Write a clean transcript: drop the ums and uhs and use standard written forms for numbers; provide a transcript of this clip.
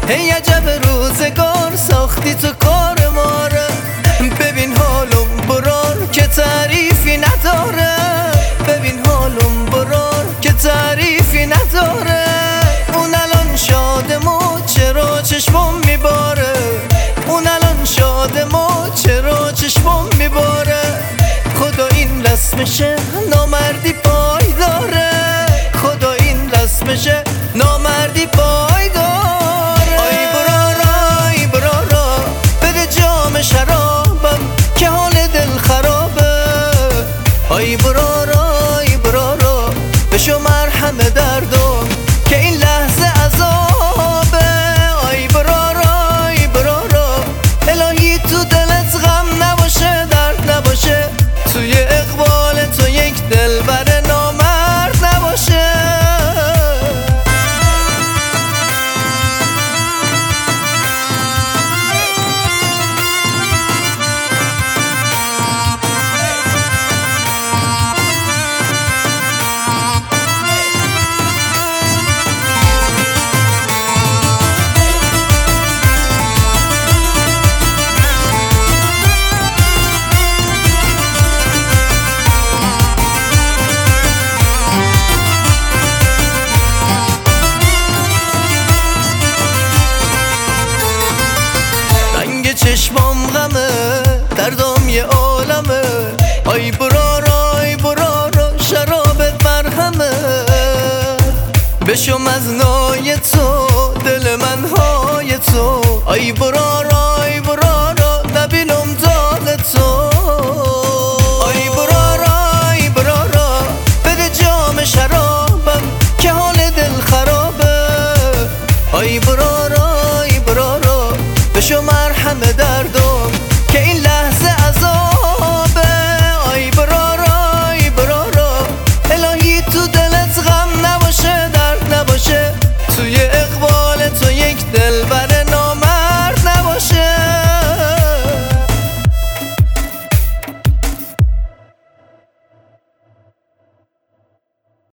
هی عجب روزگار ساختی تو کار ماره. ببین حالم برار که تعریفی نداره. ببین حالم برار که تعریفی نداره. اون الان شادمو چرا چشمم میباره. اون الان شادمو چرا چشمم میباره. خدا این رسمشه نامردی پای داره. خدا این رسمشه نامردی پای داره. آی برارا ای برارا بده جام شرابم که حال دل خرابه. آی برارا ای برارا بشو مرهم دردم که این لحظه عذابه. آی برارا ای برارا الهی تو دلت غم نباشه درد نباشه. توی اقبال تو یک دلبر نامرد نباشه. چشمام غمه دردم یه عالمه. آی برارا ای برارا شرابت مرهمه. بشم از نای تو دل من های تو. آی برارا ای برارا نبینم داغ تو. آی برارا ای برارا بده جام شرابم که حال دل خرابه. آی برارا ای برارا بشو مرهم دردم که این